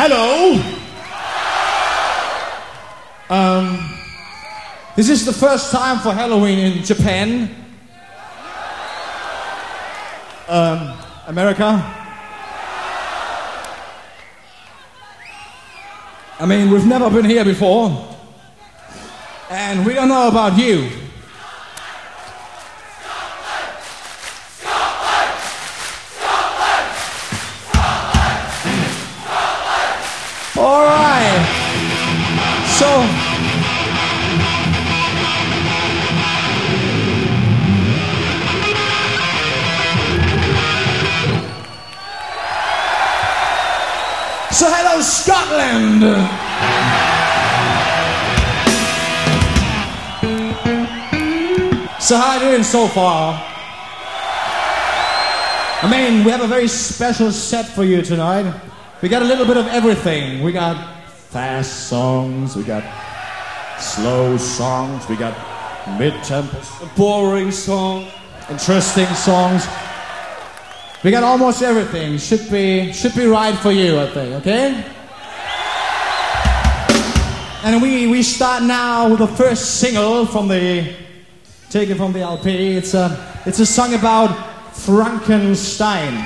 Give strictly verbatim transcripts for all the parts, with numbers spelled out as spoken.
Hello. Um, this is the first time for Halloween in Japan. Um, America. I mean, we've never been here before. And we don't know about you. All right. So, so hello, Scotland. So how are you doing so far? I mean, we have a very special set for you tonight. We got a little bit of everything. We got fast songs, we got slow songs, we got mid-tempos, boring songs, interesting songs. We got almost everything. Should be should be right for you, I think, okay? And we, we start now with the first single from the taken from the L P. It's a it's a song about Frankenstein.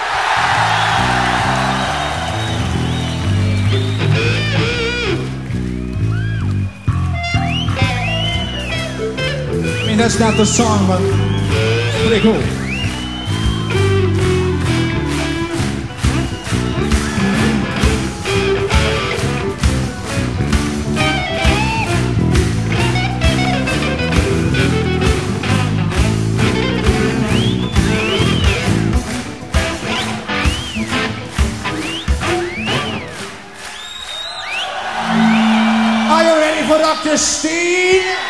I mean, that's not the song, but it's pretty cool. Are you ready for Doctor Steve?